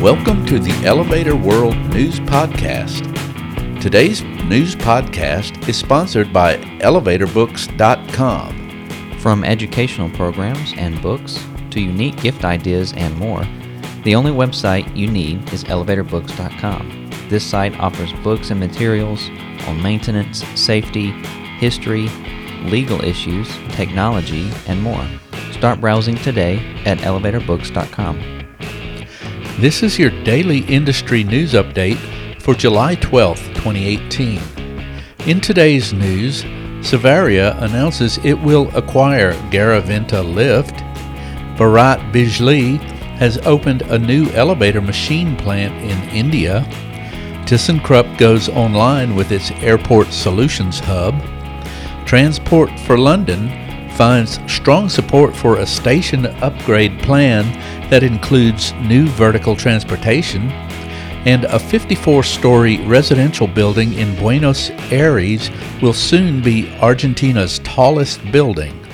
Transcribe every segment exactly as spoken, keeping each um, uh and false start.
Welcome to the Elevator World News Podcast. Today's news podcast is sponsored by elevator books dot com. From educational programs and books to unique gift ideas and more, the only website you need is elevator books dot com. This site offers books and materials on maintenance, safety, history, legal issues, technology, and more. Start browsing today at elevator books dot com. This is your daily industry news update for July twelfth, twenty eighteen. In today's news, Savaria announces it will acquire Garaventa Lift. Bharat Bijlee has opened a new elevator machine plant in India. ThyssenKrupp goes online with its Airport Solutions Hub. Transport for London finds strong support for a station upgrade plan that includes new vertical transportation, and a fifty-four story residential building in Buenos Aires will soon be Argentina's tallest building.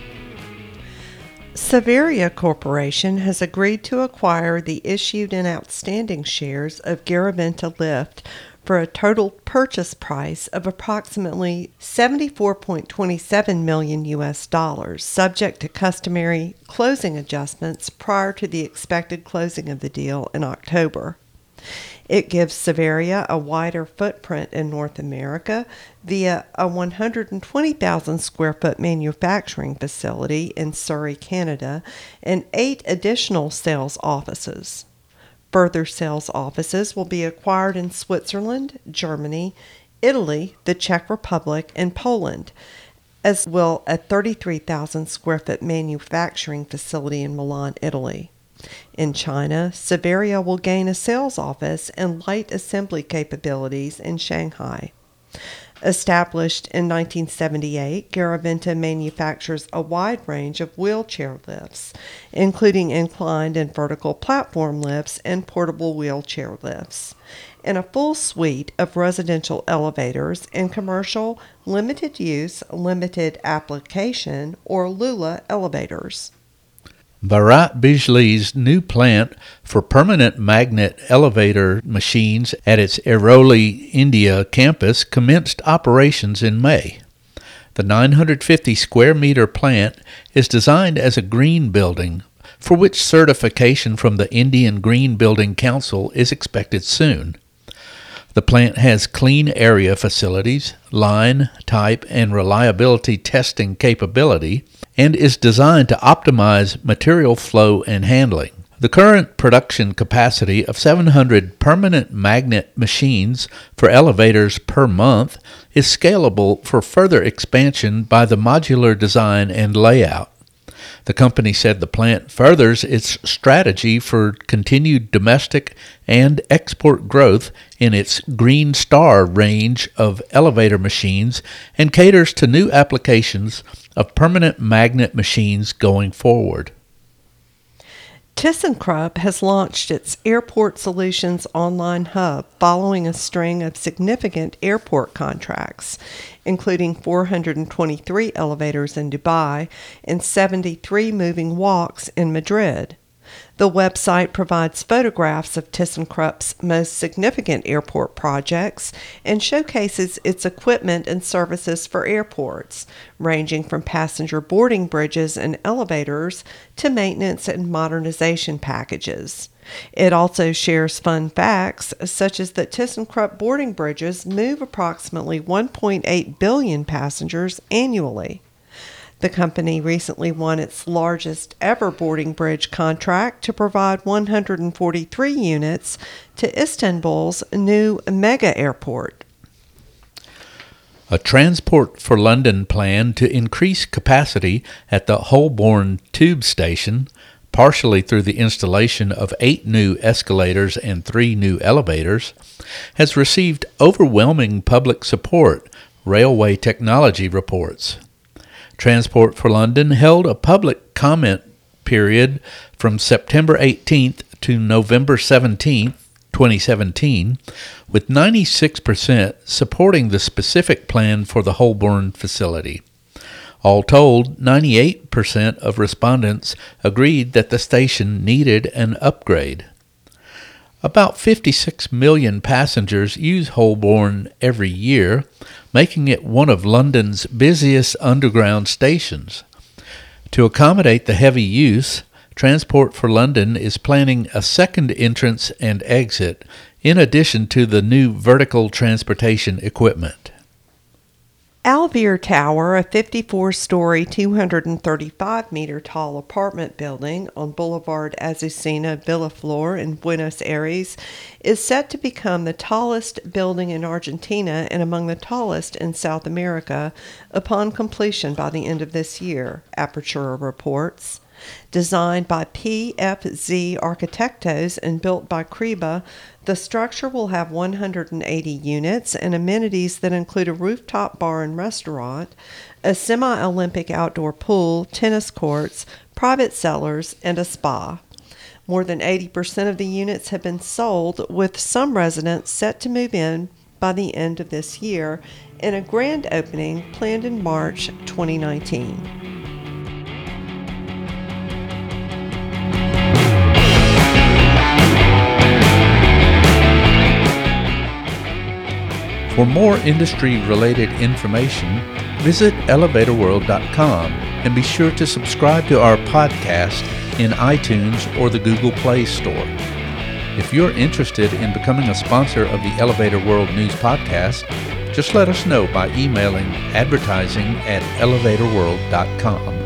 Savaria Corporation has agreed to acquire the issued and outstanding shares of Garaventa Lift for a total purchase price of approximately seventy-four point two seven million U S dollars, subject to customary closing adjustments prior to the expected closing of the deal in October. It gives Savaria a wider footprint in North America via a one hundred twenty thousand square foot manufacturing facility in Surrey, Canada, and eight additional sales offices. Further sales offices will be acquired in Switzerland, Germany, Italy, the Czech Republic, and Poland, as will a thirty-three thousand square foot manufacturing facility in Milan, Italy. In China, Savaria will gain a sales office and light assembly capabilities in Shanghai. Established in nineteen seventy-eight, Garaventa manufactures a wide range of wheelchair lifts, including inclined and vertical platform lifts and portable wheelchair lifts, and a full suite of residential elevators and commercial, limited use, limited application, or Lula elevators. Bharat Bijlee's new plant for permanent magnet elevator machines at its Airoli, India campus commenced operations in May. The nine hundred fifty square meter plant is designed as a green building, for which certification from the Indian Green Building Council is expected soon. The plant has clean area facilities, line, type, and reliability testing capability, and is designed to optimize material flow and handling. The current production capacity of seven hundred permanent magnet machines for elevators per month is scalable for further expansion by the modular design and layout. The company said the plant furthers its strategy for continued domestic and export growth in its Green Star range of elevator machines and caters to new applications of permanent magnet machines going forward. ThyssenKrupp has launched its Airport Solutions online hub following a string of significant airport contracts, including four hundred twenty-three elevators in Dubai and seventy-three moving walks in Madrid. The website provides photographs of ThyssenKrupp's most significant airport projects and showcases its equipment and services for airports, ranging from passenger boarding bridges and elevators to maintenance and modernization packages. It also shares fun facts, such as that ThyssenKrupp boarding bridges move approximately one point eight billion passengers annually. The company recently won its largest ever boarding bridge contract to provide one hundred forty-three units to Istanbul's new mega airport. A Transport for London plan to increase capacity at the Holborn Tube Station, partially through the installation of eight new escalators and three new elevators, has received overwhelming public support, Railway Technology reports. Transport for London held a public comment period from September eighteenth to November seventeenth, twenty seventeen, with ninety-six percent supporting the specific plan for the Holborn facility. All told, ninety-eight percent of respondents agreed that the station needed an upgrade. About fifty-six million passengers use Holborn every year, making it one of London's busiest underground stations. To accommodate the heavy use, Transport for London is planning a second entrance and exit, in addition to the new vertical transportation equipment. Alvear Tower, a fifty-four story, two hundred thirty-five meter tall apartment building on Boulevard Azucena Villaflor in Buenos Aires, is set to become the tallest building in Argentina and among the tallest in South America upon completion by the end of this year, Apertura reports. Designed by P F Z Arquitectos and built by Creba, the structure will have one hundred eighty units and amenities that include a rooftop bar and restaurant, a semi-Olympic outdoor pool, tennis courts, private cellars, and a spa. More than eighty percent of the units have been sold, with some residents set to move in by the end of this year, and a grand opening planned in March twenty nineteen. For more industry-related information, visit elevator world dot com and be sure to subscribe to our podcast in iTunes or the Google Play Store. If you're interested in becoming a sponsor of the Elevator World News Podcast, just let us know by emailing advertising at elevator world dot com.